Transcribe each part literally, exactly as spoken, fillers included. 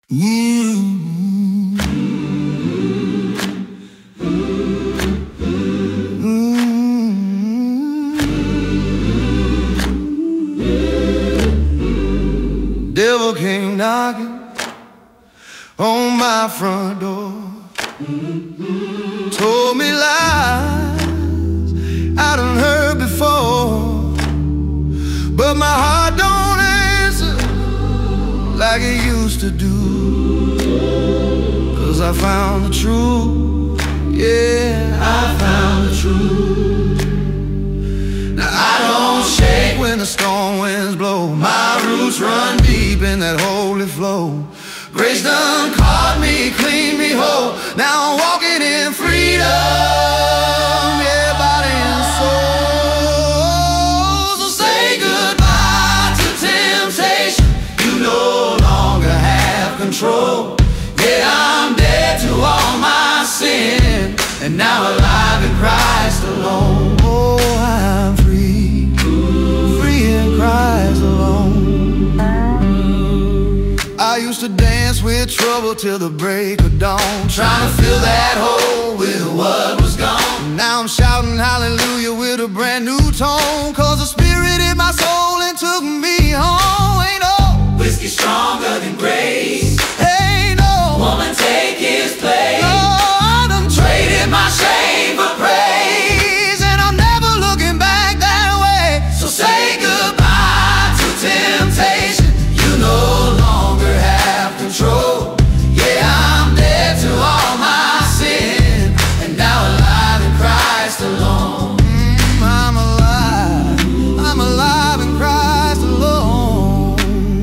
Mm. Mm. Devil came knocking on my front door, told me lies I done heard before, but my heart don't answer like it used to do. 'Cause I found the truth, yeah, I found the truth. Now I don't shake when the storm winds blow. My roots run deep in that holy flow. Grace done caught me, cleaned me whole. Now I'm walking in freedom, yeah, body and soul. So say goodbye to temptation. You no longer have control. Yeah, I'm dead to all my sin, and now alive in Christ alone. Oh, I'm free, free in Christ alone. I used to dance with trouble till the break of dawn, trying to fill that hole with what was gone. Now I'm shouting hallelujah with a brand new tone, 'cause the Spirit in my soul and took me home. Ain't no whiskey stronger than grace. Ain't no woman take his place. No, I done traded my shame for praise, and I'm never looking back that way. So say goodbye to temptation. You no longer have control. Yeah, I'm dead to all my sin, and now alive in Christ alone. Mm, I'm alive, I'm alive in Christ alone.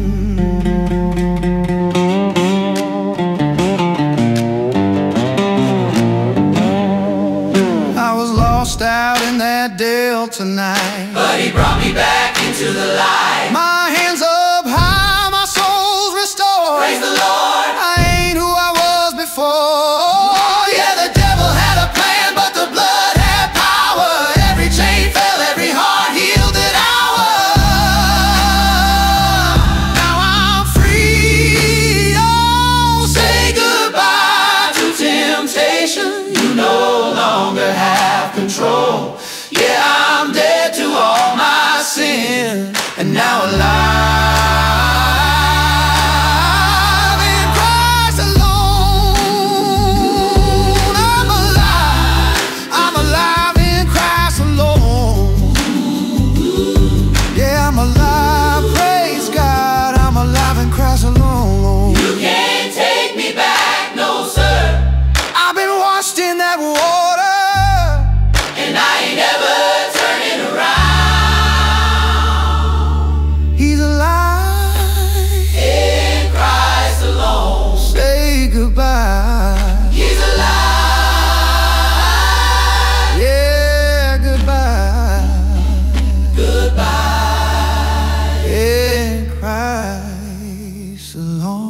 I was lost out in that Delta night, but he brought me back into the light. My hands up high, my soul's restored. Praise the Lord, I ain't who I was before. Oh, yeah, the devil had a plan, but the blood had power. Every chain fell, every heart healed that hour. Now I'm free. Oh, say goodbye to temptation. You no longer have control. Yeah, I'm dead to all my sin, and now alive in Christ alone. I'm alive, I'm alive in Christ alone. Yeah, I'm alive, praise God, I'm alive in Christ alone. You can't take me back, no sir. I've been washed in that water, And I ain't ever turning around. He's alive, In Christ alone, say goodbye. He's alive. Yeah, goodbye. Goodbye. In Christ alone.